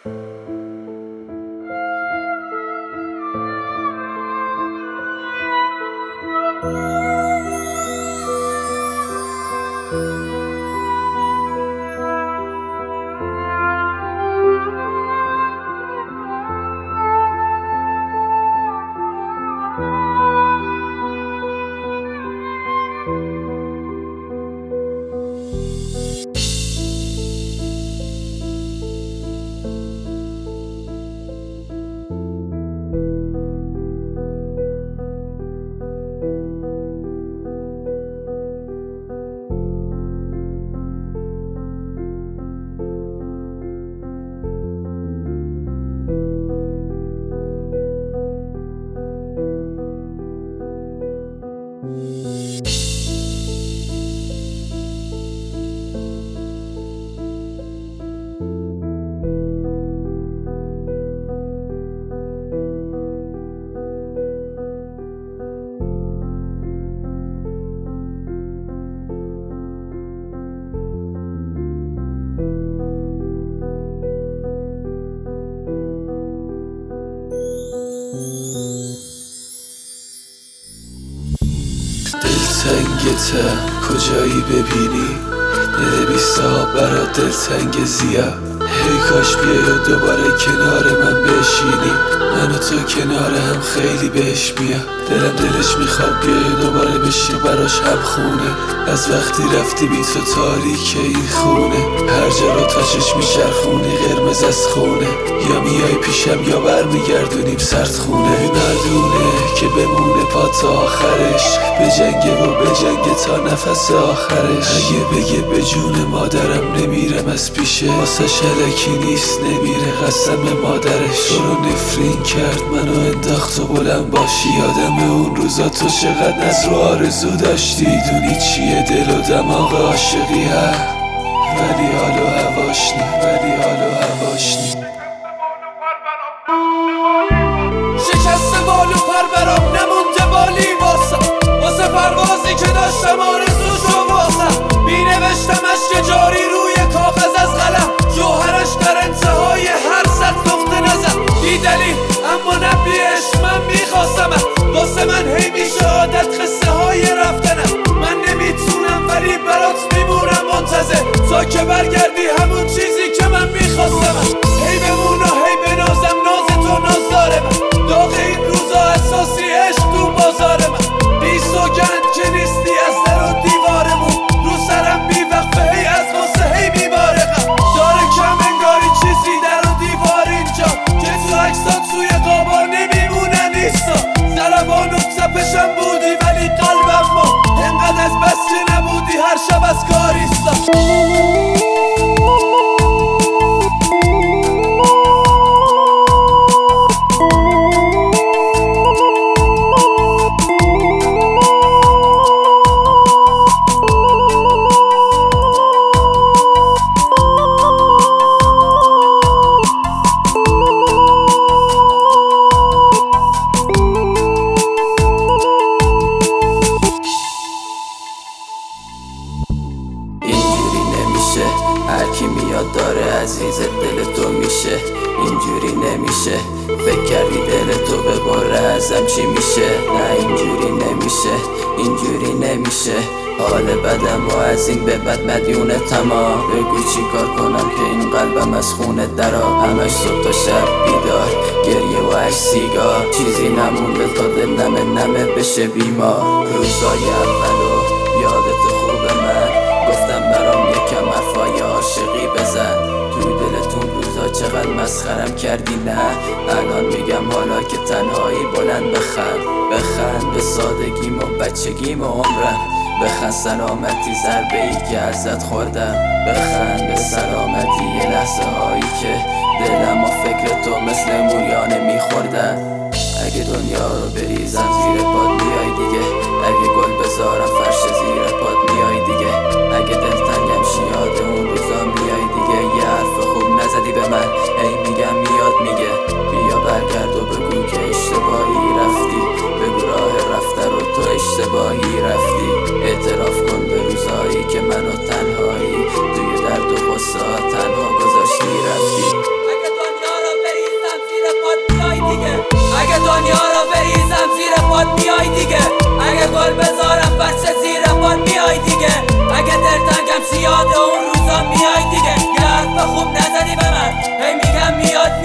دلتنگتم کجایی ببینی ننویسا برات دلتنگ زیاد. هی کاش بیای دوباره کنار من بشینی، من و تو کنار هم خیلی بهش میاد. دلم دلش میخواد بیای دوباره بشی براش هم خونه. از وقتی رفتی بی تو تاریکه این خونه، هر جا رو تا چشم میچرخونی قرمز از خونه. یا میای پیشم یا برمیگردونیم سرد خونه. ندونه که بمونه پا تا آخرش، بجنگه و بجنگه تا نفس آخرش. اگه بگه به جون مادرم نمیرم از پیشه، واسه شلکی نیست نمیره قسم مادرش. تو رو نفرین کرد منو انداخت و بلند باشی. یادم اون روزا تو چقدر از رو آرزو داشتی. دونی چیه دل و دماغ عاشقی هست، ولی حال و هواش نی، ولی حال و هواش نی. شکسته بال و پر برام نمونده بالی واسه پروازی که داشتم آرزوشو واسم. می نوشتمش که جاری روی کاغذ از قلم، جوهرش در انتهای هر صد نقطه نزن. بی دلیل اما نبی عشق من میخواستمت، واسه من هی میشه عادت قصه های رفتنم. من نمیتونم ولی برات میمونم منتظر تا که برگردی همون چیزی که من میخواستمم. هی بمون و هی بنازم ناز تو نازدار من، داغ این روزا اساسی عشق تو بازار من. بی سوگند که نیستی از در و دیوارمون، رو سرم بی وقفه هی از غصه هی میبارقم. داره کم انگاری چیزی در و دیوار اینجا، که تو عکسات توی قابا نمیمونن ایسا. ضربان و تپشم بودی ولی قلبم ما، انقدر از بس که نبودی هر شب از کار ایستا. هرکی میاد داره عزیز دل تو میشه. اینجوری نمیشه، فکر کردی دل تو ببره ازم چی میشه؟ نه اینجوری نمیشه، اینجوری نمیشه. حال بدم و از این به بد مدیونه تمام. بگو چی کار کنم که این قلبم از خونه درا. همش صبح تا شب بیدار، گریه و عشق سیگار. چیزی نمونده تا دل نمه بشه بیمار. روزای اولو یادت خوبه من گفتم برام یکم حرفای عاشقی بزن. توی دلتون روزا چقدر مسخرم کردی نه؟ الان میگم حالا که تنهایی بلند بخند به سادگیم و بچگیم و عمرم. بخند سلامتی ضربه ای که ازت خوردم. بخند به سلامتی یه لحظه هایی که دلم و فکر تو مثل موریانه میخوردم. اگه دنیا رو بریزم زیر پاد میای دیگه، اگه گل بذارم فرش زیر پاد میای دیگه. اگه دلتنگم شیاد اون روزا میای دیگه. یه حرف خوب نزدی به من، ای میگم میاد میگه بیا برگرد و بگو که اشتباهی رفتی. بگو راه رفته رو تو اشتباهی رفتی. اعتراف کن به روزایی که منو تنهایی توی درد و غصه تنها گذاشتی رفتی. کجا میای دیگه؟ یه حرف خوب نزدی به من. هی میگم میاد